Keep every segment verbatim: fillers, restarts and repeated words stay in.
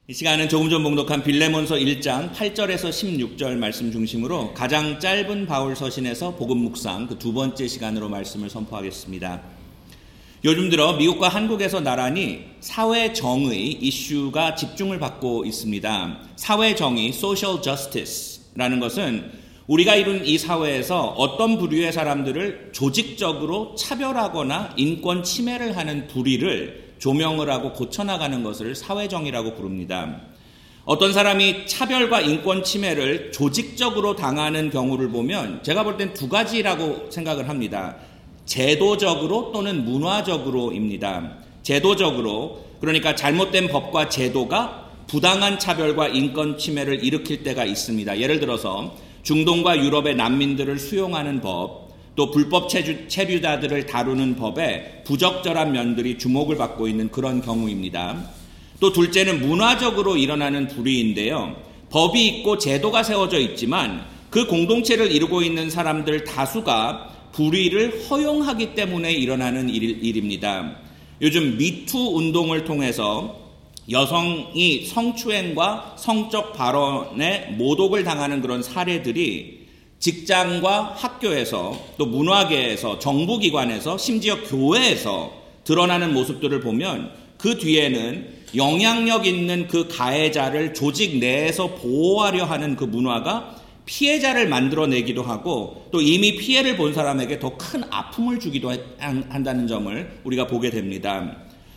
이 시간은 조금 전 봉독한 빌레몬서 일 장 팔 절에서 십육 절 말씀 중심으로 가장 짧은 바울 서신에서 복음 묵상 그 두 번째 시간으로 말씀을 선포하겠습니다. 요즘 들어 미국과 한국에서 나란히 사회정의 이슈가 집중을 받고 있습니다. 사회정의, social justice라는 것은 우리가 이룬 이 사회에서 어떤 부류의 사람들을 조직적으로 차별하거나 인권 침해를 하는 불의를 조명을 하고 고쳐나가는 것을 사회정의라고 부릅니다. 어떤 사람이 차별과 인권 침해를 조직적으로 당하는 경우를 보면 제가 볼 땐 두 가지라고 생각을 합니다. 제도적으로 또는 문화적으로입니다. 제도적으로, 그러니까 잘못된 법과 제도가 부당한 차별과 인권 침해를 일으킬 때가 있습니다. 예를 들어서 중동과 유럽의 난민들을 수용하는 법, 또 불법 체류, 체류자들을 다루는 법에 부적절한 면들이 주목을 받고 있는 그런 경우입니다. 또 둘째는 문화적으로 일어나는 불의인데요. 법이 있고 제도가 세워져 있지만 그 공동체를 이루고 있는 사람들 다수가 불의를 허용하기 때문에 일어나는 일, 일입니다. 요즘 미투 운동을 통해서 여성이 성추행과 성적 발언에 모독을 당하는 그런 사례들이 직장과 학교에서 또 문화계에서 정부기관에서 심지어 교회에서 드러나는 모습들을 보면 그 뒤에는 영향력 있는 그 가해자를 조직 내에서 보호하려 하는 그 문화가 피해자를 만들어내기도 하고 또 이미 피해를 본 사람에게 더 큰 아픔을 주기도 한다는 점을 우리가 보게 됩니다.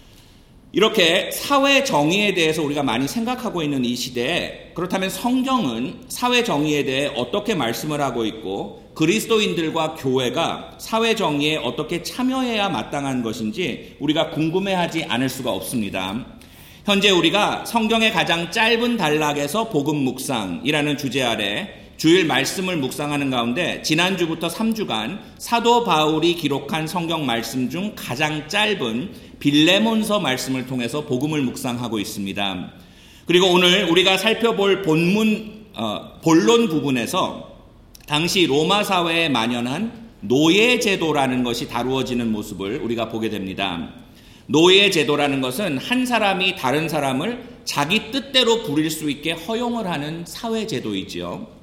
이렇게 사회 정의에 대해서 우리가 많이 생각하고 있는 이 시대에 그렇다면 성경은 사회 정의에 대해 어떻게 말씀을 하고 있고 그리스도인들과 교회가 사회 정의에 어떻게 참여해야 마땅한 것인지 우리가 궁금해하지 않을 수가 없습니다. 현재 우리가 성경의 가장 짧은 단락에서 복음 묵상이라는 주제 아래 주일 말씀을 묵상하는 가운데 지난주부터 삼 주간 사도 바울이 기록한 성경 말씀 중 가장 짧은 빌레몬서 말씀을 통해서 복음을 묵상하고 있습니다. 그리고 오늘 우리가 살펴볼 본문 어, 본론 부분에서 당시 로마 사회에 만연한 노예 제도라는 것이 다루어지는 모습을 우리가 보게 됩니다. 노예 제도라는 것은 한 사람이 다른 사람을 자기 뜻대로 부릴 수 있게 허용을 하는 사회 제도이지요.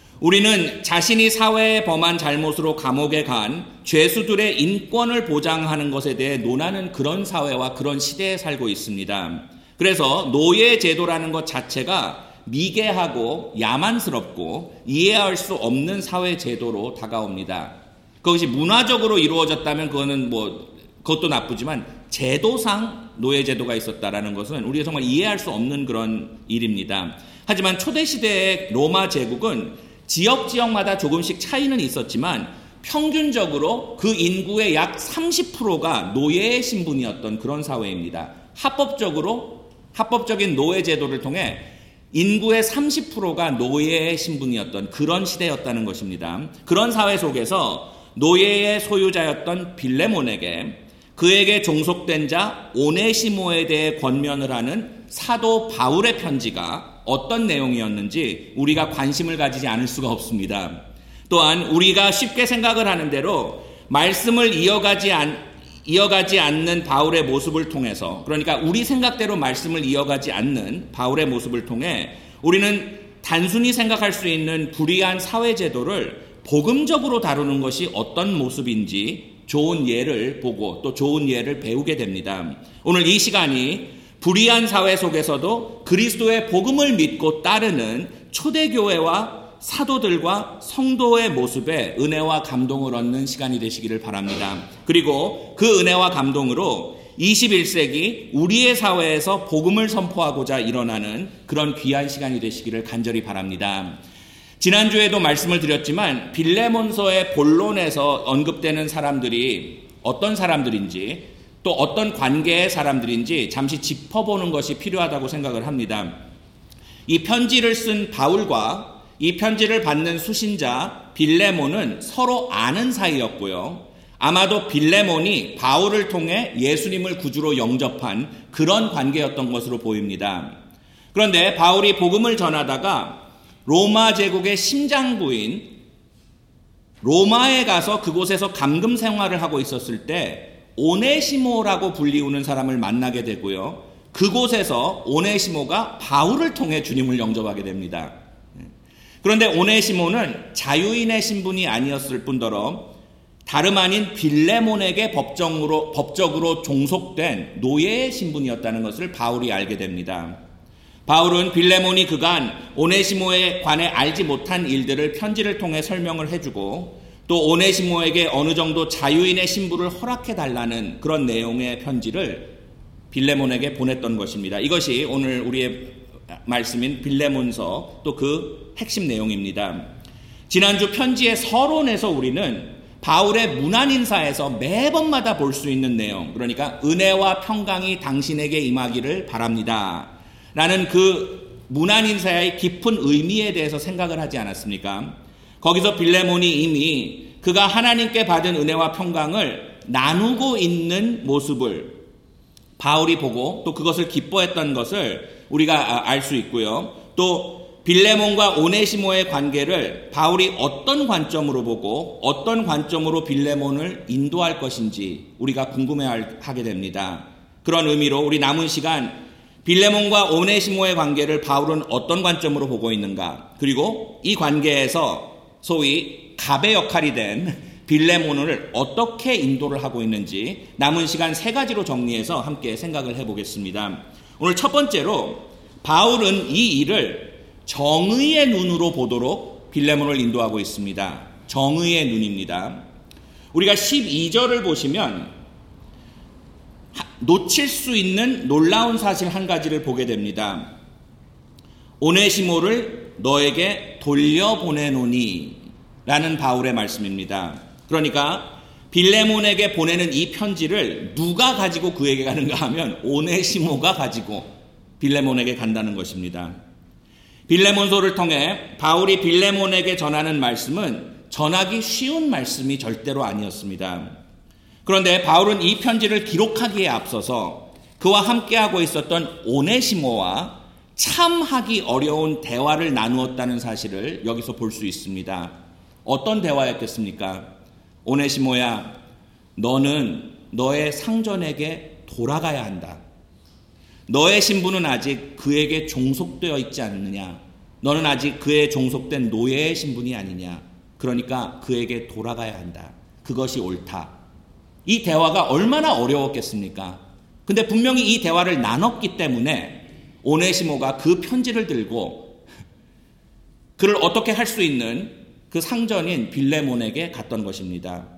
우리는 자신이 사회에 범한 잘못으로 감옥에 간 죄수들의 인권을 보장하는 것에 대해 논하는 그런 사회와 그런 시대에 살고 있습니다. 그래서 노예 제도라는 것 자체가 미개하고 야만스럽고 이해할 수 없는 사회 제도로 다가옵니다. 그것이 문화적으로 이루어졌다면 그거는 뭐 그것도 나쁘지만 제도상 노예 제도가 있었다라는 것은 우리가 정말 이해할 수 없는 그런 일입니다. 하지만 초대 시대의 로마 제국은 지역 지역마다 조금씩 차이는 있었지만 평균적으로 그 인구의 약 삼십 퍼센트가 노예의 신분이었던 그런 사회입니다. 합법적으로 합법적인 노예 제도를 통해 인구의 삼십 퍼센트가 노예의 신분이었던 그런 시대였다는 것입니다. 그런 사회 속에서 노예의 소유자였던 빌레몬에게 그에게 종속된 자 오네시모에 대해 권면을 하는 사도 바울의 편지가 어떤 내용이었는지 우리가 관심을 가지지 않을 수가 없습니다. 또한 우리가 쉽게 생각을 하는 대로 말씀을 이어가지, 않, 이어가지 않는 바울의 모습을 통해서, 그러니까 우리 생각대로 말씀을 이어가지 않는 바울의 모습을 통해 우리는 단순히 생각할 수 있는 불의한 사회제도를 복음적으로 다루는 것이 어떤 모습인지 좋은 예를 보고 또 좋은 예를 배우게 됩니다. 오늘 이 시간이 불의한 사회 속에서도 그리스도의 복음을 믿고 따르는 초대교회와 사도들과 성도의 모습에 은혜와 감동을 얻는 시간이 되시기를 바랍니다. 그리고 그 은혜와 감동으로 이십일 세기 우리의 사회에서 복음을 선포하고자 일어나는 그런 귀한 시간이 되시기를 간절히 바랍니다. 지난주에도 말씀을 드렸지만 빌레몬서의 본론에서 언급되는 사람들이 어떤 사람들인지 또 어떤 관계의 사람들인지 잠시 짚어보는 것이 필요하다고 생각을 합니다. 이 편지를 쓴 바울과 이 편지를 받는 수신자 빌레몬은 서로 아는 사이였고요. 아마도 빌레몬이 바울을 통해 예수님을 구주로 영접한 그런 관계였던 것으로 보입니다. 그런데 바울이 복음을 전하다가 로마 제국의 심장부인 로마에 가서 그곳에서 감금 생활을 하고 있었을 때 오네시모라고 불리우는 사람을 만나게 되고요. 그곳에서 오네시모가 바울을 통해 주님을 영접하게 됩니다. 그런데 오네시모는 자유인의 신분이 아니었을 뿐더러 다름 아닌 빌레몬에게 법정으로, 법적으로 종속된 노예의 신분이었다는 것을 바울이 알게 됩니다. 바울은 빌레몬이 그간 오네시모에 관해 알지 못한 일들을 편지를 통해 설명을 해주고 또 오네시모에게 어느 정도 자유인의 신분을 허락해달라는 그런 내용의 편지를 빌레몬에게 보냈던 것입니다. 이것이 오늘 우리의 말씀인 빌레몬서 또 그 핵심 내용입니다. 지난주 편지의 서론에서 우리는 바울의 문안인사에서 매번마다 볼 수 있는 내용, 그러니까 은혜와 평강이 당신에게 임하기를 바랍니다 라는 그 문안인사의 깊은 의미에 대해서 생각을 하지 않았습니까? 거기서 빌레몬이 이미 그가 하나님께 받은 은혜와 평강을 나누고 있는 모습을 바울이 보고 또 그것을 기뻐했던 것을 우리가 알 수 있고요. 또 빌레몬과 오네시모의 관계를 바울이 어떤 관점으로 보고 어떤 관점으로 빌레몬을 인도할 것인지 우리가 궁금해하게 됩니다. 그런 의미로 우리 남은 시간 빌레몬과 오네시모의 관계를 바울은 어떤 관점으로 보고 있는가, 그리고 이 관계에서 소위 갑의 역할이 된 빌레몬을 어떻게 인도를 하고 있는지 남은 시간 세 가지로 정리해서 함께 생각을 해보겠습니다. 오늘 첫 번째로 바울은 이 일을 정의의 눈으로 보도록 빌레몬을 인도하고 있습니다. 정의의 눈입니다. 우리가 십이 절을 보시면 놓칠 수 있는 놀라운 사실 한 가지를 보게 됩니다. 오네시모를 너에게 돌려보내노니 라는 바울의 말씀입니다. 그러니까 빌레몬에게 보내는 이 편지를 누가 가지고 그에게 가는가 하면 오네시모가 가지고 빌레몬에게 간다는 것입니다. 빌레몬서를 통해 바울이 빌레몬에게 전하는 말씀은 전하기 쉬운 말씀이 절대로 아니었습니다. 그런데 바울은 이 편지를 기록하기에 앞서서 그와 함께하고 있었던 오네시모와 참 하기 어려운 대화를 나누었다는 사실을 여기서 볼 수 있습니다. 어떤 대화였겠습니까? 오네시모야, 너는 너의 상전에게 돌아가야 한다. 너의 신분은 아직 그에게 종속되어 있지 않느냐? 너는 아직 그에 종속된 노예의 신분이 아니냐? 그러니까 그에게 돌아가야 한다. 그것이 옳다. 이 대화가 얼마나 어려웠겠습니까? 근데 분명히 이 대화를 나눴기 때문에 오네시모가 그 편지를 들고 그를 어떻게 할 수 있는 그 상전인 빌레몬에게 갔던 것입니다.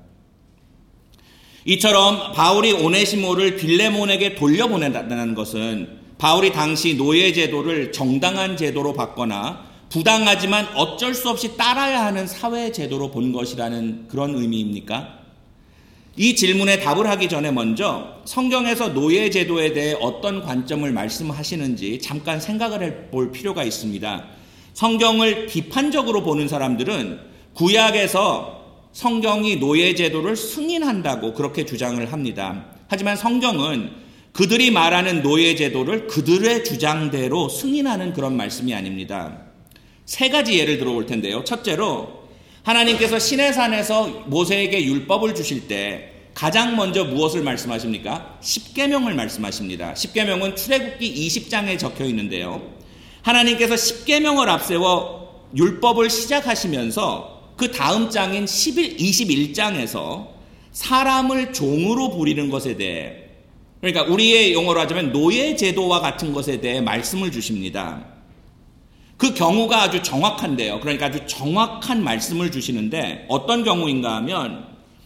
이처럼 바울이 오네시모를 빌레몬에게 돌려보낸다는 것은 바울이 당시 노예 제도를 정당한 제도로 봤거나 부당하지만 어쩔 수 없이 따라야 하는 사회 제도로 본 것이라는 그런 의미입니까? 이 질문에 답을 하기 전에 먼저 성경에서 노예 제도에 대해 어떤 관점을 말씀하시는지 잠깐 생각을 해볼 필요가 있습니다. 성경을 비판적으로 보는 사람들은 구약에서 성경이 노예 제도를 승인한다고 그렇게 주장을 합니다. 하지만 성경은 그들이 말하는 노예 제도를 그들의 주장대로 승인하는 그런 말씀이 아닙니다. 세 가지 예를 들어볼 텐데요. 첫째로 하나님께서 시내산에서 모세에게 율법을 주실 때 가장 먼저 무엇을 말씀하십니까? 십계명을 말씀하십니다. 십계명은 출애굽기 이십 장에 적혀 있는데요. 하나님께서 십계명을 앞세워 율법을 시작하시면서 그 다음 장인 이십일 장에서 사람을 종으로 부리는 것에 대해, 그러니까 우리의 용어로 하자면 노예 제도와 같은 것에 대해 말씀을 주십니다. 그 경우가 아주 정확한데요. 그러니까 아주 정확한 말씀을 주시는데 어떤 경우인가 하면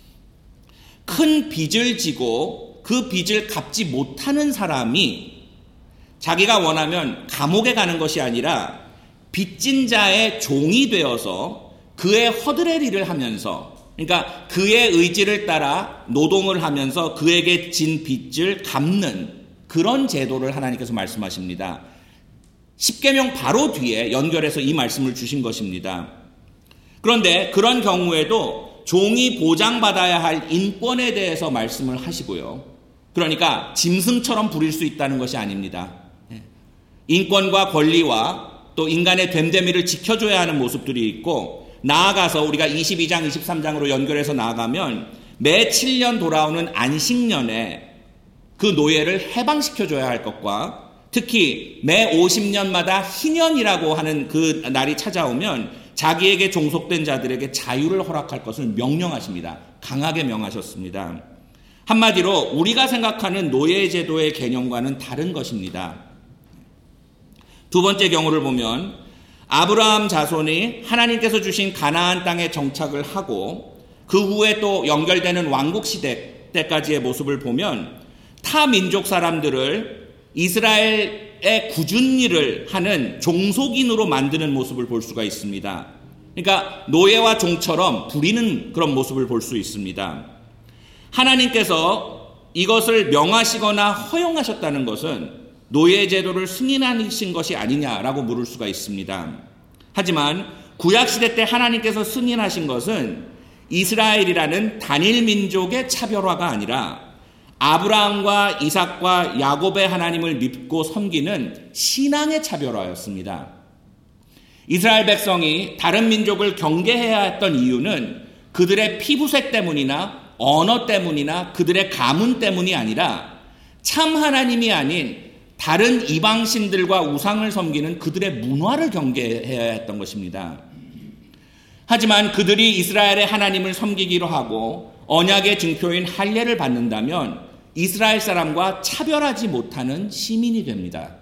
큰 빚을 지고 그 빚을 갚지 못하는 사람이 자기가 원하면 감옥에 가는 것이 아니라 빚진 자의 종이 되어서 그의 허드렛 일을 하면서, 그러니까 그의 의지를 따라 노동을 하면서 그에게 진 빚을 갚는 그런 제도를 하나님께서 말씀하십니다. 십계명 바로 뒤에 연결해서 이 말씀을 주신 것입니다. 그런데 그런 경우에도 종이 보장받아야 할 인권에 대해서 말씀을 하시고요. 그러니까 짐승처럼 부릴 수 있다는 것이 아닙니다. 인권과 권리와 또 인간의 됨됨이를 지켜줘야 하는 모습들이 있고, 나아가서 우리가 이십이 장, 이십삼 장으로 연결해서 나아가면 매 칠 년 돌아오는 안식년에 그 노예를 해방시켜줘야 할 것과 특히 매 오십 년마다 희년이라고 하는 그 날이 찾아오면 자기에게 종속된 자들에게 자유를 허락할 것을 명령하십니다. 강하게 명하셨습니다. 한마디로 우리가 생각하는 노예제도의 개념과는 다른 것입니다. 두 번째 경우를 보면 아브라함 자손이 하나님께서 주신 가나안 땅에 정착을 하고 그 후에 또 연결되는 왕국시대 때까지의 모습을 보면 타 민족 사람들을 이스라엘의 굳은 일을 하는 종속인으로 만드는 모습을 볼 수가 있습니다. 그러니까 노예와 종처럼 부리는 그런 모습을 볼 수 있습니다. 하나님께서 이것을 명하시거나 허용하셨다는 것은 노예제도를 승인하신 것이 아니냐라고 물을 수가 있습니다. 하지만 구약시대 때 하나님께서 승인하신 것은 이스라엘이라는 단일 민족의 차별화가 아니라 아브라함과 이삭과 야곱의 하나님을 믿고 섬기는 신앙의 차별화였습니다. 이스라엘 백성이 다른 민족을 경계해야 했던 이유는 그들의 피부색 때문이나 언어 때문이나 그들의 가문 때문이 아니라 참 하나님이 아닌 다른 이방신들과 우상을 섬기는 그들의 문화를 경계해야 했던 것입니다. 하지만 그들이 이스라엘의 하나님을 섬기기로 하고 언약의 증표인 할례를 받는다면 이스라엘 사람과 차별하지 못하는 시민이 됩니다.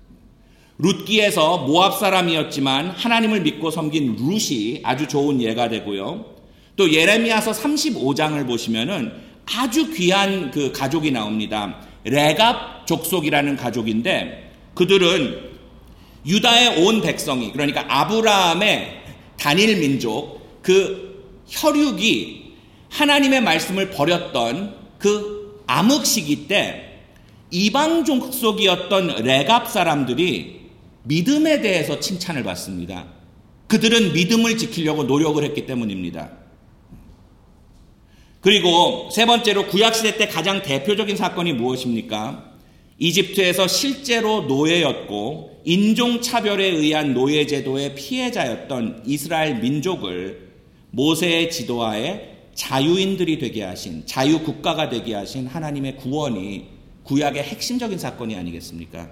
룻기에서 모압 사람이었지만 하나님을 믿고 섬긴 룻이 아주 좋은 예가 되고요. 또 예레미야서 삼십오 장을 보시면은 아주 귀한 그 가족이 나옵니다. 레갑 족속이라는 가족인데 그들은 유다의 온 백성이, 그러니까 아브라함의 단일 민족, 그 혈육이 하나님의 말씀을 버렸던 그 암흑 시기 때 이방 족속이었던 레갑 사람들이 믿음에 대해서 칭찬을 받습니다. 그들은 믿음을 지키려고 노력을 했기 때문입니다. 그리고 세 번째로 구약시대 때 가장 대표적인 사건이 무엇입니까? 이집트에서 실제로 노예였고 인종차별에 의한 노예제도의 피해자였던 이스라엘 민족을 모세의 지도하에 자유인들이 되게 하신, 자유국가가 되게 하신 하나님의 구원이 구약의 핵심적인 사건이 아니겠습니까?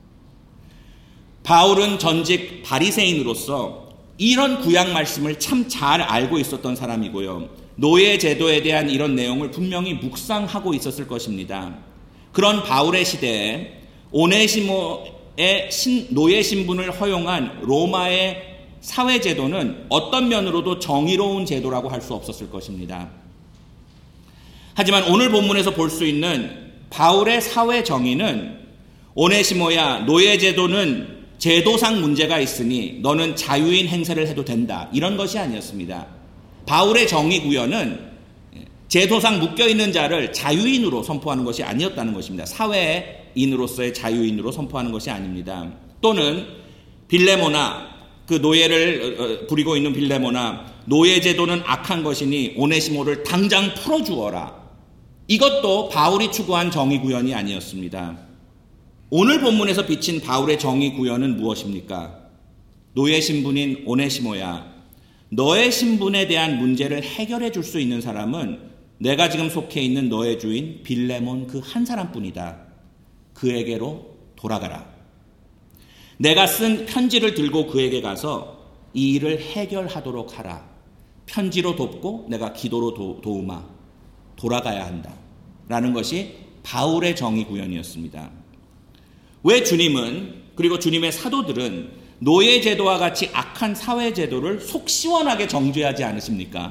바울은 전직 바리새인으로서 이런 구약 말씀을 참 잘 알고 있었던 사람이고요. 노예 제도에 대한 이런 내용을 분명히 묵상하고 있었을 것입니다. 그런 바울의 시대에 오네시모의 신, 노예 신분을 허용한 로마의 사회 제도는 어떤 면으로도 정의로운 제도라고 할 수 없었을 것입니다. 하지만 오늘 본문에서 볼 수 있는 바울의 사회 정의는 오네시모야, 노예 제도는 제도상 문제가 있으니 너는 자유인 행세를 해도 된다, 이런 것이 아니었습니다. 바울의 정의 구현은 제도상 묶여있는 자를 자유인으로 선포하는 것이 아니었다는 것입니다. 사회인으로서의 자유인으로 선포하는 것이 아닙니다. 또는 빌레모나, 그 노예를 부리고 있는 빌레모나, 노예 제도는 악한 것이니 오네시모를 당장 풀어주어라, 이것도 바울이 추구한 정의 구현이 아니었습니다. 오늘 본문에서 비친 바울의 정의 구현은 무엇입니까? 노예 신분인 오네시모야, 너의 신분에 대한 문제를 해결해 줄 수 있는 사람은 내가 지금 속해 있는 너의 주인 빌레몬 그 한 사람뿐이다. 그에게로 돌아가라. 내가 쓴 편지를 들고 그에게 가서 이 일을 해결하도록 하라. 편지로 돕고 내가 기도로 도, 도우마. 돌아가야 한다. 라는 것이 바울의 정의 구현이었습니다. 왜 주님은, 그리고 주님의 사도들은 노예 제도와 같이 악한 사회 제도를 속 시원하게 정죄하지 않으십니까?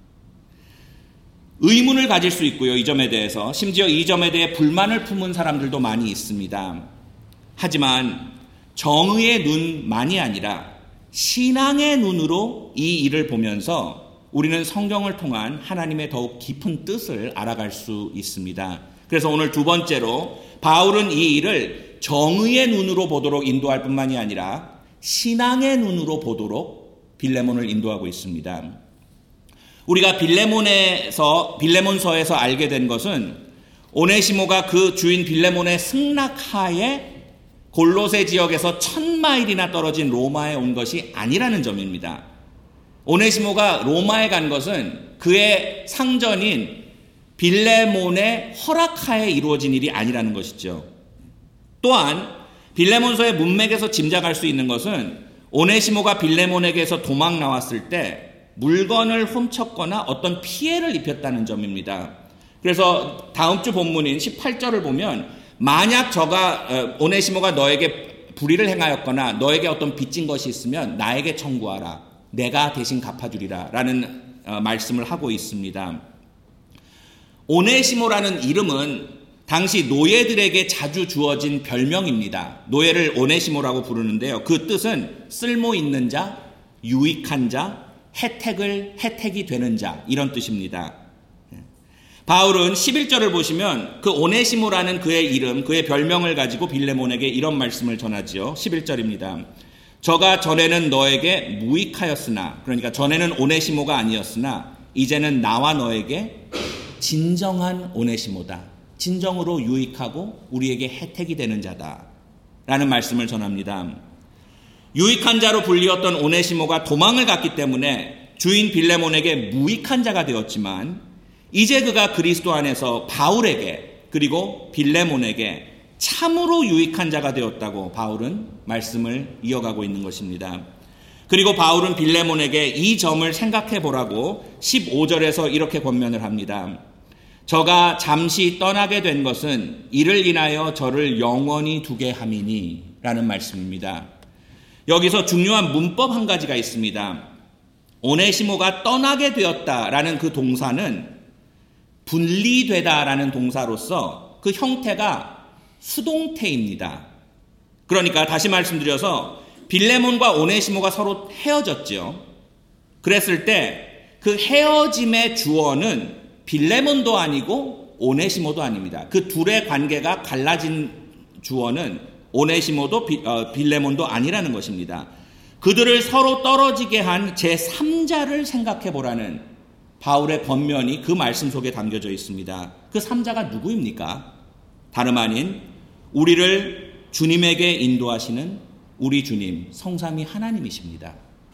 의문을 가질 수 있고요, 이 점에 대해서. 심지어 이 점에 대해 불만을 품은 사람들도 많이 있습니다. 하지만 정의의 눈만이 아니라 신앙의 눈으로 이 일을 보면서 우리는 성경을 통한 하나님의 더욱 깊은 뜻을 알아갈 수 있습니다. 그래서 오늘 두 번째로 바울은 이 일을 정의의 눈으로 보도록 인도할 뿐만이 아니라 신앙의 눈으로 보도록 빌레몬을 인도하고 있습니다. 우리가 빌레몬에서, 빌레몬서에서 알게 된 것은 오네시모가 그 주인 빌레몬의 승낙하에 골로새 지역에서 천 마일이나 떨어진 로마에 온 것이 아니라는 점입니다. 오네시모가 로마에 간 것은 그의 상전인 빌레몬의 허락하에 이루어진 일이 아니라는 것이죠. 또한 빌레몬서의 문맥에서 짐작할 수 있는 것은 오네시모가 빌레몬에게서 도망 나왔을 때 물건을 훔쳤거나 어떤 피해를 입혔다는 점입니다. 그래서 다음 주 본문인 십팔 절을 보면 만약 저가 오네시모가 너에게 불의를 행하였거나 너에게 어떤 빚진 것이 있으면 나에게 청구하라. 내가 대신 갚아주리라 라는 말씀을 하고 있습니다. 오네시모라는 이름은 당시 노예들에게 자주 주어진 별명입니다. 노예를 오네시모라고 부르는데요. 그 뜻은 쓸모 있는 자, 유익한 자, 혜택을 혜택이 되는 자 이런 뜻입니다. 바울은 십일 절을 보시면 그 오네시모라는 그의 이름, 그의 별명을 가지고 빌레몬에게 이런 말씀을 전하지요. 십일 절입니다. 저가 전에는 너에게 무익하였으나, 그러니까 전에는 오네시모가 아니었으나 이제는 나와 너에게 진정한 오네시모다. 진정으로 유익하고 우리에게 혜택이 되는 자다 라는 말씀을 전합니다. 유익한 자로 불리웠던 오네시모가 도망을 갔기 때문에 주인 빌레몬에게 무익한 자가 되었지만 이제 그가 그리스도 안에서 바울에게 그리고 빌레몬에게 참으로 유익한 자가 되었다고 바울은 말씀을 이어가고 있는 것입니다. 그리고 바울은 빌레몬에게 이 점을 생각해 보라고 십오 절에서 이렇게 권면을 합니다. 저가 잠시 떠나게 된 것은 이를 인하여 저를 영원히 두게 함이니 라는 말씀입니다. 여기서 중요한 문법 한 가지가 있습니다. 오네시모가 떠나게 되었다라는 그 동사는 분리되다라는 동사로서 그 형태가 수동태입니다. 그러니까 다시 말씀드려서 빌레몬과 오네시모가 서로 헤어졌죠. 그랬을 때 그 헤어짐의 주어는 빌레몬도 아니고 오네시모도 아닙니다. 그 둘의 관계가 갈라진 주어는 오네시모도 비, 어, 빌레몬도 아니라는 것입니다. 그들을 서로 떨어지게 한 제삼자를 생각해 보라는 바울의 권면이 그 말씀 속에 담겨져 있습니다. 그 삼자가 누구입니까? 다름 아닌 우리를 주님에게 인도하시는 우리 주님 성삼위 하나님이십니다.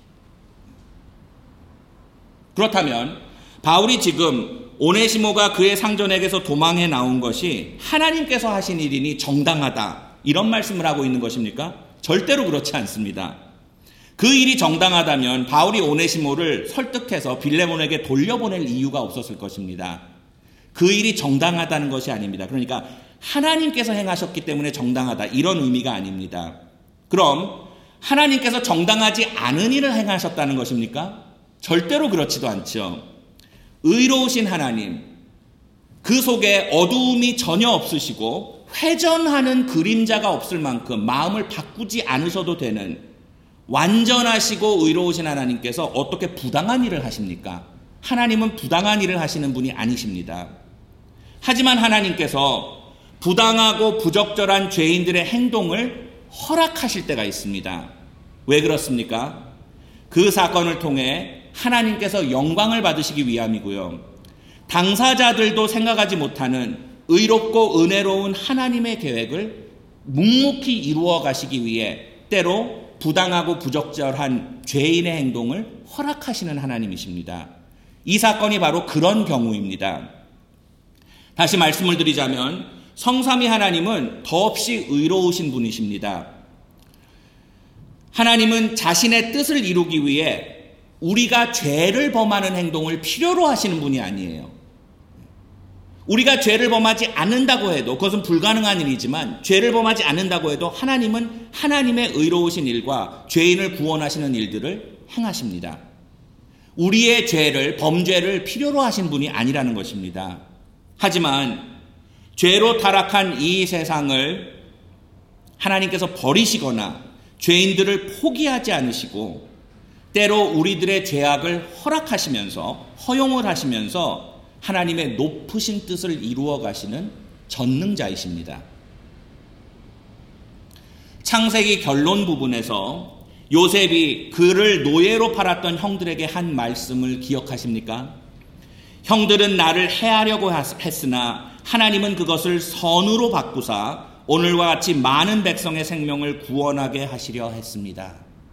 그렇다면 바울이 지금 오네시모가 그의 상전에게서 도망해 나온 것이 하나님께서 하신 일이니 정당하다 이런 말씀을 하고 있는 것입니까? 절대로 그렇지 않습니다. 그 일이 정당하다면 바울이 오네시모를 설득해서 빌레몬에게 돌려보낼 이유가 없었을 것입니다. 그 일이 정당하다는 것이 아닙니다. 그러니까 하나님께서 행하셨기 때문에 정당하다 이런 의미가 아닙니다. 그럼 하나님께서 정당하지 않은 일을 행하셨다는 것입니까? 절대로 그렇지도 않죠. 의로우신 하나님, 그 속에 어두움이 전혀 없으시고 회전하는 그림자가 없을 만큼 마음을 바꾸지 않으셔도 되는 완전하시고 의로우신 하나님께서 어떻게 부당한 일을 하십니까? 하나님은 부당한 일을 하시는 분이 아니십니다. 하지만 하나님께서 부당하고 부적절한 죄인들의 행동을 허락하실 때가 있습니다. 왜 그렇습니까? 그 사건을 통해 하나님께서 영광을 받으시기 위함이고요. 당사자들도 생각하지 못하는 의롭고 은혜로운 하나님의 계획을 묵묵히 이루어 가시기 위해 때로 부당하고 부적절한 죄인의 행동을 허락하시는 하나님이십니다. 이 사건이 바로 그런 경우입니다. 다시 말씀을 드리자면 성삼위 하나님은 더없이 의로우신 분이십니다. 하나님은 자신의 뜻을 이루기 위해 우리가 죄를 범하는 행동을 필요로 하시는 분이 아니에요. 우리가 죄를 범하지 않는다고 해도 그것은 불가능한 일이지만 죄를 범하지 않는다고 해도 하나님은 하나님의 의로우신 일과 죄인을 구원하시는 일들을 행하십니다. 우리의 죄를 범죄를 필요로 하신 분이 아니라는 것입니다. 하지만 죄로 타락한 이 세상을 하나님께서 버리시거나 죄인들을 포기하지 않으시고 때로 우리들의 죄악을 허락하시면서 허용을 하시면서 하나님의 높으신 뜻을 이루어 가시는 전능자이십니다. 창세기 결론 부분에서 요셉이 그를 노예로 팔았던 형들에게 한 말씀을 기억하십니까? 형들은 나를 해하려고 했으나 하나님은 그것을 선으로 바꾸사 오늘과 같이 많은 백성의 생명을 구원하게 하시려 했습니다.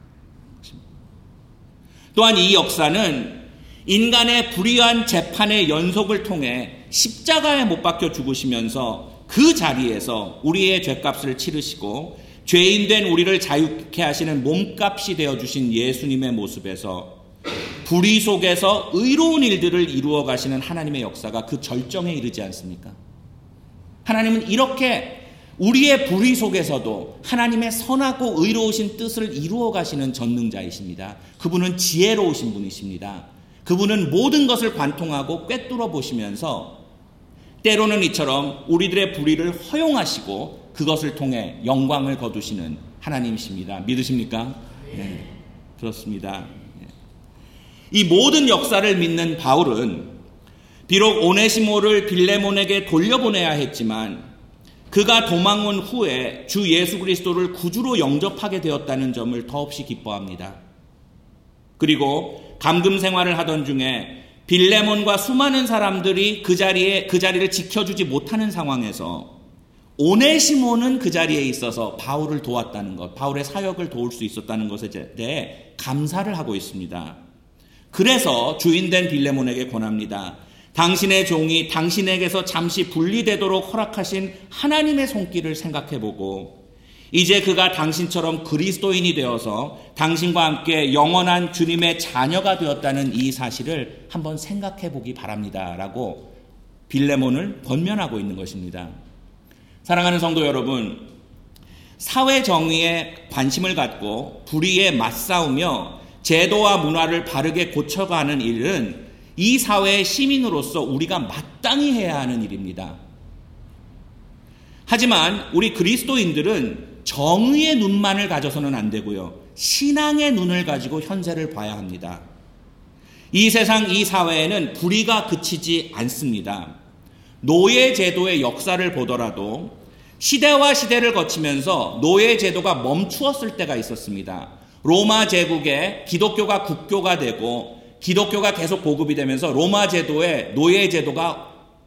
또한 이 역사는 인간의 불의한 재판의 연속을 통해 십자가에 못 박혀 죽으시면서 그 자리에서 우리의 죄값을 치르시고 죄인된 우리를 자유케 하시는 몸값이 되어주신 예수님의 모습에서 불의 속에서 의로운 일들을 이루어 가시는 하나님의 역사가 그 절정에 이르지 않습니까? 하나님은 이렇게 우리의 불의 속에서도 하나님의 선하고 의로우신 뜻을 이루어 가시는 전능자이십니다. 그분은 지혜로우신 분이십니다. 그분은 모든 것을 관통하고 꿰뚫어 보시면서 때로는 이처럼 우리들의 불의를 허용하시고 그것을 통해 영광을 거두시는 하나님이십니다. 믿으십니까? 네, 그렇습니다. 이 모든 역사를 믿는 바울은 비록 오네시모를 빌레몬에게 돌려보내야 했지만 그가 도망 온 후에 주 예수 그리스도를 구주로 영접하게 되었다는 점을 더없이 기뻐합니다. 그리고 감금 생활을 하던 중에 빌레몬과 수많은 사람들이 그 자리에 그 자리를 지켜주지 못하는 상황에서 오네시모는 그 자리에 있어서 바울을 도왔다는 것, 바울의 사역을 도울 수 있었다는 것에 대해 감사를 하고 있습니다. 그래서 주인된 빌레몬에게 권합니다. 당신의 종이 당신에게서 잠시 분리되도록 허락하신 하나님의 손길을 생각해보고 이제 그가 당신처럼 그리스도인이 되어서 당신과 함께 영원한 주님의 자녀가 되었다는 이 사실을 한번 생각해보기 바랍니다. 라고 빌레몬을 권면하고 있는 것입니다. 사랑하는 성도 여러분, 사회 정의에 관심을 갖고 불의에 맞싸우며 제도와 문화를 바르게 고쳐가는 일은 이 사회의 시민으로서 우리가 마땅히 해야 하는 일입니다. 하지만 우리 그리스도인들은 정의의 눈만을 가져서는 안 되고요. 신앙의 눈을 가지고 현재를 봐야 합니다. 이 세상, 이 사회에는 불의가 그치지 않습니다. 노예 제도의 역사를 보더라도 시대와 시대를 거치면서 노예 제도가 멈추었을 때가 있었습니다. 로마 제국에 기독교가 국교가 되고 기독교가 계속 보급이 되면서 로마 제도의 노예 제도가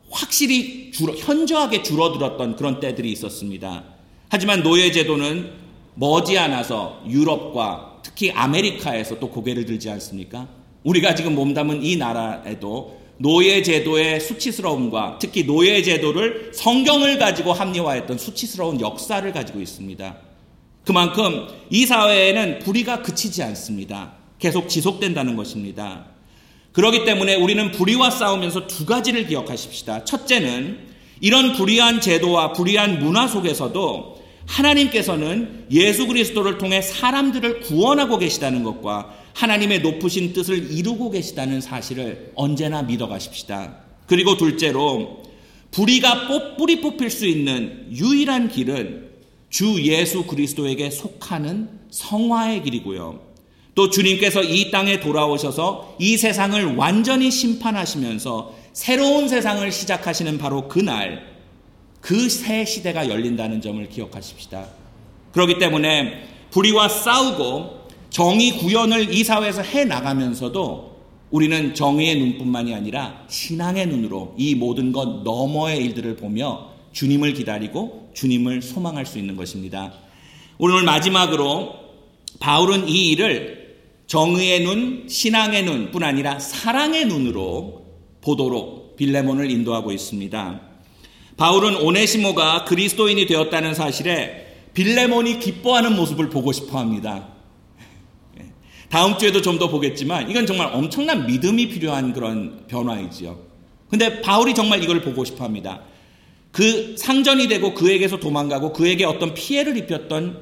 확실히 줄어, 현저하게 줄어들었던 그런 때들이 있었습니다. 하지만 노예 제도는 머지않아서 유럽과 특히 아메리카에서 또 고개를 들지 않습니까? 우리가 지금 몸담은 이 나라에도 노예 제도의 수치스러움과 특히 노예 제도를 성경을 가지고 합리화했던 수치스러운 역사를 가지고 있습니다. 그만큼 이 사회에는 불의가 그치지 않습니다. 계속 지속된다는 것입니다. 그렇기 때문에 우리는 불의와 싸우면서 두 가지를 기억하십시다. 첫째는 이런 불의한 제도와 불의한 문화 속에서도 하나님께서는 예수 그리스도를 통해 사람들을 구원하고 계시다는 것과 하나님의 높으신 뜻을 이루고 계시다는 사실을 언제나 믿어가십시다. 그리고 둘째로 불의가 뿌리 뽑힐 수 있는 유일한 길은 주 예수 그리스도에게 속하는 성화의 길이고요. 또 주님께서 이 땅에 돌아오셔서 이 세상을 완전히 심판하시면서 새로운 세상을 시작하시는 바로 그날 그 새 시대가 열린다는 점을 기억하십시다. 그렇기 때문에 불의와 싸우고 정의 구현을 이 사회에서 해나가면서도 우리는 정의의 눈뿐만이 아니라 신앙의 눈으로 이 모든 것 너머의 일들을 보며 주님을 기다리고 주님을 소망할 수 있는 것입니다. 오늘 마지막으로 바울은 이 일을 정의의 눈, 신앙의 눈뿐 아니라 사랑의 눈으로 보도록 빌레몬을 인도하고 있습니다. 바울은 오네시모가 그리스도인이 되었다는 사실에 빌레몬이 기뻐하는 모습을 보고 싶어합니다. 다음 주에도 좀 더 보겠지만 이건 정말 엄청난 믿음이 필요한 그런 변화이지요. 근데 바울이 정말 이걸 보고 싶어합니다. 그 상전이 되고 그에게서 도망가고 그에게 어떤 피해를 입혔던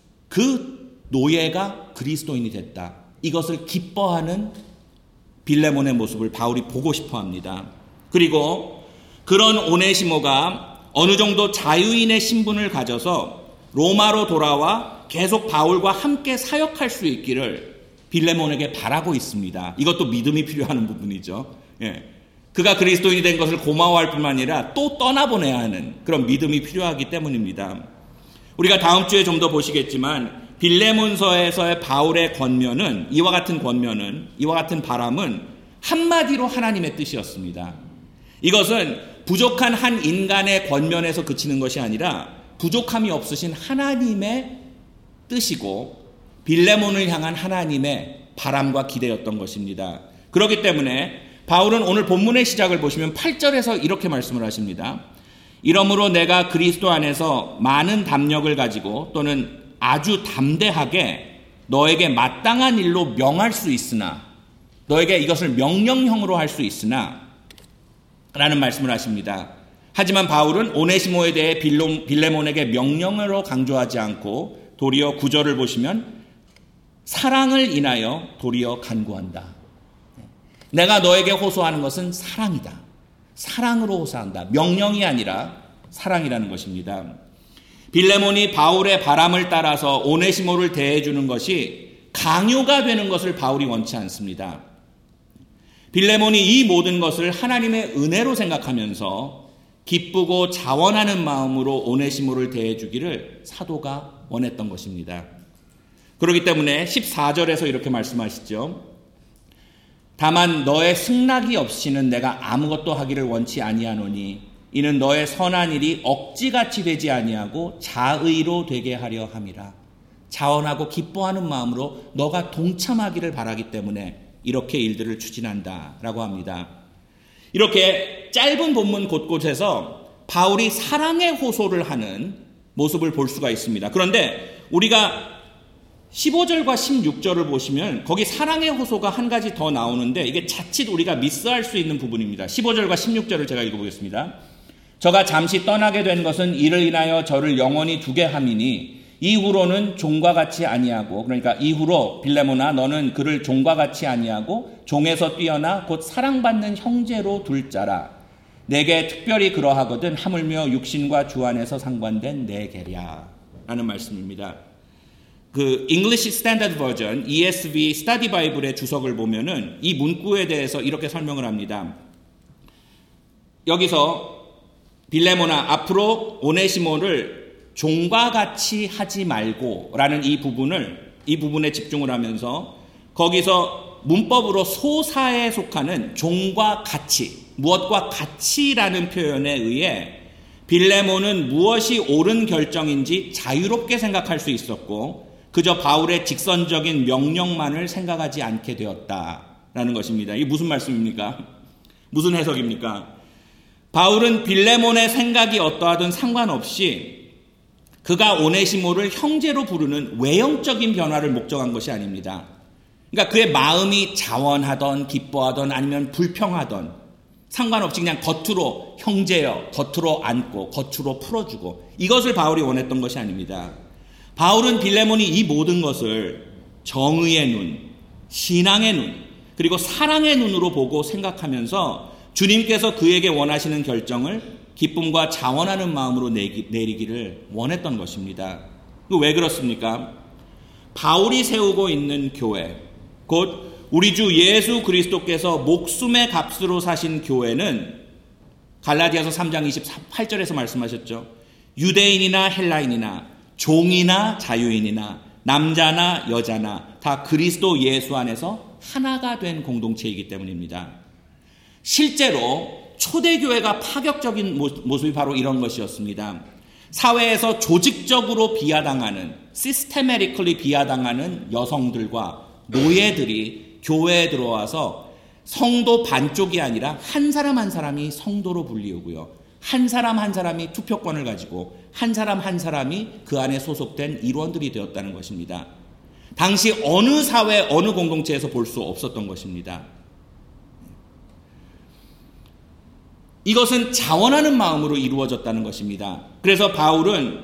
그 노예가 그리스도인이 됐다. 이것을 기뻐하는 빌레몬의 모습을 바울이 보고 싶어합니다. 그리고 그런 오네시모가 어느 정도 자유인의 신분을 가져서 로마로 돌아와 계속 바울과 함께 사역할 수 있기를 빌레몬에게 바라고 있습니다. 이것도 믿음이 필요한 부분이죠. 예. 그가 그리스도인이 된 것을 고마워할 뿐만 아니라 또 떠나보내야 하는 그런 믿음이 필요하기 때문입니다. 우리가 다음 주에 좀 더 보시겠지만 빌레몬서에서의 바울의 권면은 이와 같은 권면은 이와 같은 바람은 한마디로 하나님의 뜻이었습니다. 이것은 부족한 한 인간의 권면에서 그치는 것이 아니라 부족함이 없으신 하나님의 뜻이고 빌레몬을 향한 하나님의 바람과 기대였던 것입니다. 그렇기 때문에 바울은 오늘 본문의 시작을 보시면 팔 절에서 이렇게 말씀을 하십니다. 이러므로 내가 그리스도 안에서 많은 담력을 가지고 또는 아주 담대하게 너에게 마땅한 일로 명할 수 있으나, 너에게 이것을 명령형으로 할 수 있으나 라는 말씀을 하십니다. 하지만 바울은 오네시모에 대해 빌레몬에게 명령으로 강조하지 않고 도리어 구절을 보시면 사랑을 인하여 도리어 간구한다. 내가 너에게 호소하는 것은 사랑이다. 사랑으로 호소한다. 명령이 아니라 사랑이라는 것입니다. 빌레몬이 바울의 바람을 따라서 오네시모를 대해주는 것이 강요가 되는 것을 바울이 원치 않습니다. 빌레몬이 이 모든 것을 하나님의 은혜로 생각하면서 기쁘고 자원하는 마음으로 오네시모를 대해주기를 사도가 원했던 것입니다. 그렇기 때문에 십사 절에서 이렇게 말씀하시죠. 다만 너의 승낙이 없이는 내가 아무것도 하기를 원치 아니하노니 이는 너의 선한 일이 억지같이 되지 아니하고 자의로 되게 하려 함이라. 자원하고 기뻐하는 마음으로 너가 동참하기를 바라기 때문에 이렇게 일들을 추진한다 라고 합니다. 이렇게 짧은 본문 곳곳에서 바울이 사랑의 호소를 하는 모습을 볼 수가 있습니다. 그런데 우리가 십오 절과 십육 절을 보시면 거기 사랑의 호소가 한 가지 더 나오는데 이게 자칫 우리가 미스할 수 있는 부분입니다. 십오 절과 십육 절을 제가 읽어보겠습니다. 저가 잠시 떠나게 된 것은 이를 인하여 저를 영원히 두게 함이니 이후로는 종과 같이 아니하고, 그러니까 이후로 빌레몬아 너는 그를 종과 같이 아니하고 종에서 뛰어나 곧 사랑받는 형제로 둘 자라. 내게 특별히 그러하거든 하물며 육신과 주 안에서 상관된 내 계랴 라는 말씀입니다. 그 English Standard Version 이에스브이 스터디 바이블의 주석을 보면은 이 문구에 대해서 이렇게 설명을 합니다. 여기서 빌레몬아 앞으로 오네시모를 종과 같이 하지 말고 라는 이 부분을 이 부분에 집중을 하면서 거기서 문법으로 소사에 속하는 종과 같이, 무엇과 같이라는 표현에 의해 빌레몬은 무엇이 옳은 결정인지 자유롭게 생각할 수 있었고 그저 바울의 직선적인 명령만을 생각하지 않게 되었다라는 것입니다. 이게 무슨 말씀입니까? 무슨 해석입니까? 바울은 빌레몬의 생각이 어떠하든 상관없이 그가 오네시모를 형제로 부르는 외형적인 변화를 목적한 것이 아닙니다. 그러니까 그의 마음이 자원하던 기뻐하던 아니면 불평하던 상관없이 그냥 겉으로 형제여 겉으로 안고 겉으로 풀어주고 이것을 바울이 원했던 것이 아닙니다. 바울은 빌레몬이 이 모든 것을 정의의 눈, 신앙의 눈, 그리고 사랑의 눈으로 보고 생각하면서 주님께서 그에게 원하시는 결정을 기쁨과 자원하는 마음으로 내기, 내리기를 원했던 것입니다. 왜 그렇습니까? 바울이 세우고 있는 교회, 곧 우리 주 예수 그리스도께서 목숨의 값으로 사신 교회는 갈라디아서 삼 장 이십팔 절에서 말씀하셨죠. 유대인이나 헬라인이나 종이나 자유인이나 남자나 여자나 다 그리스도 예수 안에서 하나가 된 공동체이기 때문입니다. 실제로 초대교회가 파격적인 모습이 바로 이런 것이었습니다. 사회에서 조직적으로 비하당하는, 시스테메리컬리 비하당하는 여성들과 노예들이 교회에 들어와서 성도 반쪽이 아니라 한 사람 한 사람이 성도로 불리우고요. 한 사람 한 사람이 투표권을 가지고 한 사람 한 사람이 그 안에 소속된 일원들이 되었다는 것입니다. 당시 어느 사회, 어느 공동체에서 볼 수 없었던 것입니다. 이것은 자원하는 마음으로 이루어졌다는 것입니다. 그래서 바울은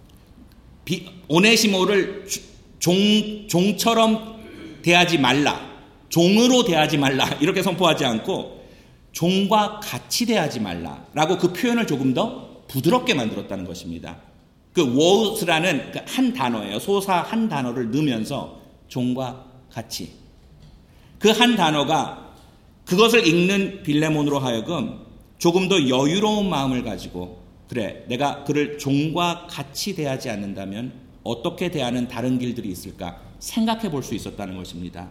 오네시모를 종, 종처럼 대하지 말라, 종으로 대하지 말라 이렇게 선포하지 않고 종과 같이 대하지 말라라고 그 표현을 조금 더 부드럽게 만들었다는 것입니다. 그 word라는 한 단어예요. 소사 한 단어를 넣으면서 종과 같이. 그 한 단어가 그것을 읽는 빌레몬으로 하여금 조금 더 여유로운 마음을 가지고 그래 내가 그를 종과 같이 대하지 않는다면 어떻게 대하는 다른 길들이 있을까 생각해 볼 수 있었다는 것입니다.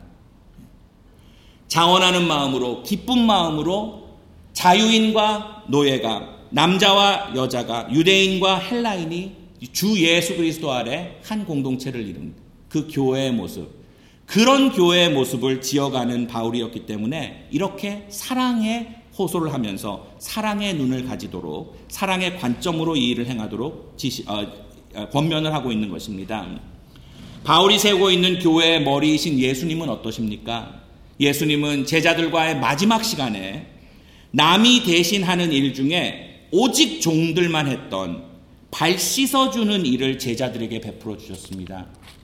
자원하는 마음으로 기쁜 마음으로 자유인과 노예가 남자와 여자가 유대인과 헬라인이 주 예수 그리스도 아래 한 공동체를 이룬 그 교회의 모습, 그런 교회의 모습을 지어가는 바울이었기 때문에 이렇게 사랑의 호소를 하면서 사랑의 눈을 가지도록 사랑의 관점으로 이 일을 행하도록 지시, 어, 권면을 하고 있는 것입니다. 바울이 세우고 있는 교회의 머리이신 예수님은 어떠십니까? 예수님은 제자들과의 마지막 시간에 남이 대신하는 일 중에 오직 종들만 했던 발 씻어주는 일을 제자들에게 베풀어 주셨습니다.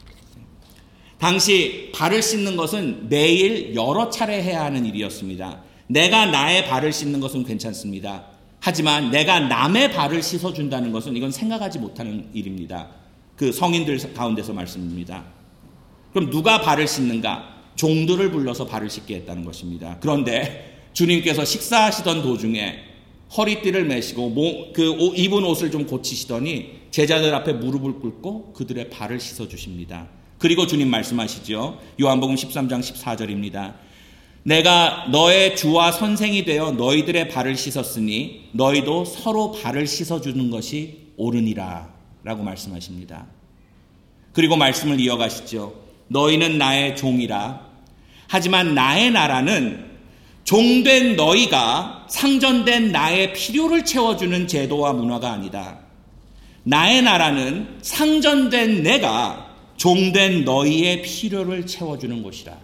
당시 발을 씻는 것은 매일 여러 차례 해야 하는 일이었습니다. 내가 나의 발을 씻는 것은 괜찮습니다. 하지만 내가 남의 발을 씻어준다는 것은 이건 생각하지 못하는 일입니다. 그 성인들 가운데서 말씀입니다. 그럼 누가 발을 씻는가? 종들을 불러서 발을 씻게 했다는 것입니다. 그런데 주님께서 식사하시던 도중에 허리띠를 매시고 모, 그 오, 입은 옷을 좀 고치시더니 제자들 앞에 무릎을 꿇고 그들의 발을 씻어주십니다. 그리고 주님 말씀하시죠. 요한복음 십삼 장 십사 절입니다. 내가 너의 주와 선생이 되어 너희들의 발을 씻었으니 너희도 서로 발을 씻어주는 것이 옳으니라 라고 말씀하십니다. 그리고 말씀을 이어가시죠. 너희는 나의 종이라. 하지만 나의 나라는 종된 너희가 상전된 나의 필요를 채워주는 제도와 문화가 아니다. 나의 나라는 상전된 내가 종된 너희의 필요를 채워주는 곳이라.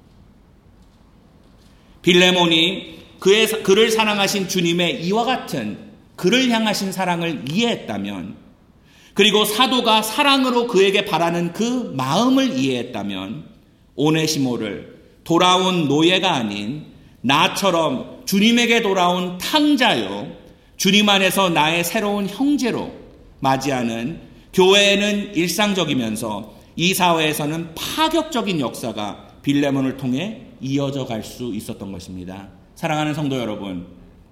빌레몬이 그의, 그를 사랑하신 주님의 이와 같은 그를 향하신 사랑을 이해했다면, 그리고 사도가 사랑으로 그에게 바라는 그 마음을 이해했다면 오네시모를 돌아온 노예가 아닌 나처럼 주님에게 돌아온 탕자요, 주님 안에서 나의 새로운 형제로 맞이하는 교회에는 일상적이면서 이 사회에서는 파격적인 역사가 빌레몬을 통해 이어져 갈 수 있었던 것입니다. 사랑하는 성도 여러분,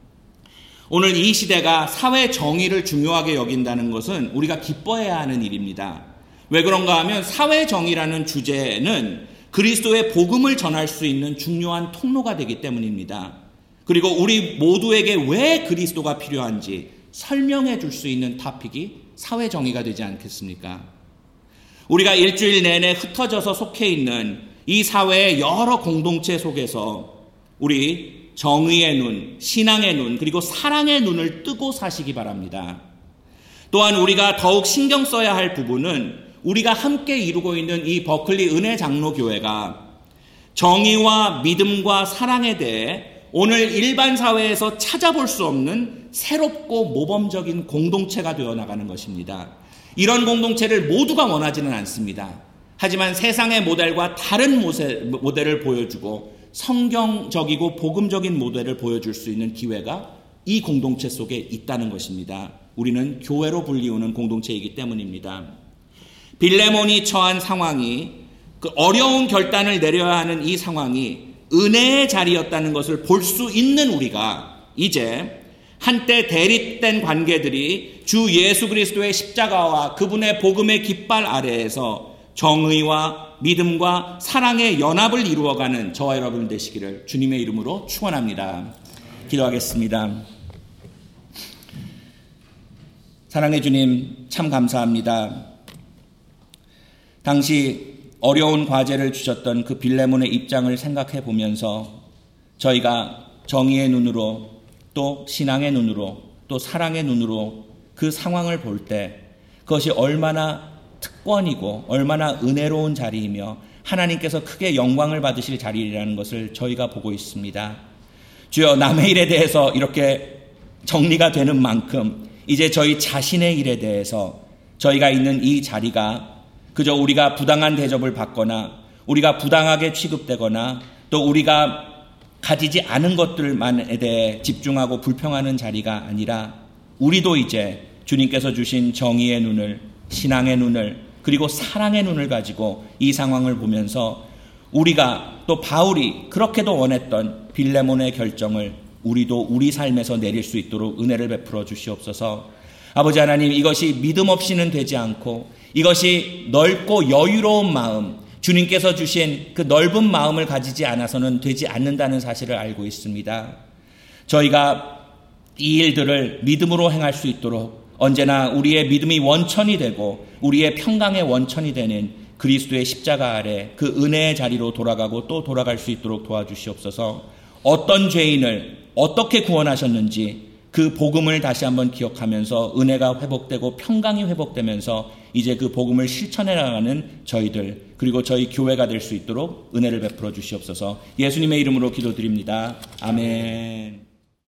오늘 이 시대가 사회 정의를 중요하게 여긴다는 것은 우리가 기뻐해야 하는 일입니다. 왜 그런가 하면 사회 정의라는 주제는 그리스도의 복음을 전할 수 있는 중요한 통로가 되기 때문입니다. 그리고 우리 모두에게 왜 그리스도가 필요한지 설명해 줄 수 있는 토픽이 사회 정의가 되지 않겠습니까? 우리가 일주일 내내 흩어져서 속해 있는 이 사회의 여러 공동체 속에서 우리 정의의 눈, 신앙의 눈, 그리고 사랑의 눈을 뜨고 사시기 바랍니다. 또한 우리가 더욱 신경 써야 할 부분은 우리가 함께 이루고 있는 이 버클리 은혜 장로교회가 정의와 믿음과 사랑에 대해 오늘 일반 사회에서 찾아볼 수 없는 새롭고 모범적인 공동체가 되어 나가는 것입니다. 이런 공동체를 모두가 원하지는 않습니다. 하지만 세상의 모델과 다른 모델을 보여주고 성경적이고 복음적인 모델을 보여줄 수 있는 기회가 이 공동체 속에 있다는 것입니다. 우리는 교회로 불리우는 공동체이기 때문입니다. 빌레몬이 처한 상황이, 그 어려운 결단을 내려야 하는 이 상황이 은혜의 자리였다는 것을 볼 수 있는 우리가 이제 한때 대립된 관계들이 주 예수 그리스도의 십자가와 그분의 복음의 깃발 아래에서 정의와 믿음과 사랑의 연합을 이루어가는 저와 여러분 되시기를 주님의 이름으로 축원합니다. 기도하겠습니다. 사랑의 주님, 참 감사합니다. 당시 어려운 과제를 주셨던 그 빌레몬의 입장을 생각해 보면서 저희가 정의의 눈으로 또 신앙의 눈으로 또 사랑의 눈으로 그 상황을 볼 때 그것이 얼마나 특권이고 얼마나 은혜로운 자리이며 하나님께서 크게 영광을 받으실 자리라는 것을 저희가 보고 있습니다. 주여, 남의 일에 대해서 이렇게 정리가 되는 만큼 이제 저희 자신의 일에 대해서 저희가 있는 이 자리가 그저 우리가 부당한 대접을 받거나 우리가 부당하게 취급되거나 또 우리가 가지지 않은 것들만에 대해 집중하고 불평하는 자리가 아니라 우리도 이제 주님께서 주신 정의의 눈을, 신앙의 눈을, 그리고 사랑의 눈을 가지고 이 상황을 보면서 우리가 또 바울이 그렇게도 원했던 빌레몬의 결정을 우리도 우리 삶에서 내릴 수 있도록 은혜를 베풀어 주시옵소서. 아버지 하나님, 이것이 믿음 없이는 되지 않고 이것이 넓고 여유로운 마음, 주님께서 주신 그 넓은 마음을 가지지 않아서는 되지 않는다는 사실을 알고 있습니다. 저희가 이 일들을 믿음으로 행할 수 있도록 언제나 우리의 믿음이 원천이 되고 우리의 평강의 원천이 되는 그리스도의 십자가 아래 그 은혜의 자리로 돌아가고 또 돌아갈 수 있도록 도와주시옵소서. 어떤 죄인을 어떻게 구원하셨는지 그 복음을 다시 한번 기억하면서 은혜가 회복되고 평강이 회복되면서 이제 그 복음을 실천해 나가는 저희들 그리고 저희 교회가 될 수 있도록 은혜를 베풀어 주시옵소서. 예수님의 이름으로 기도드립니다. 아멘.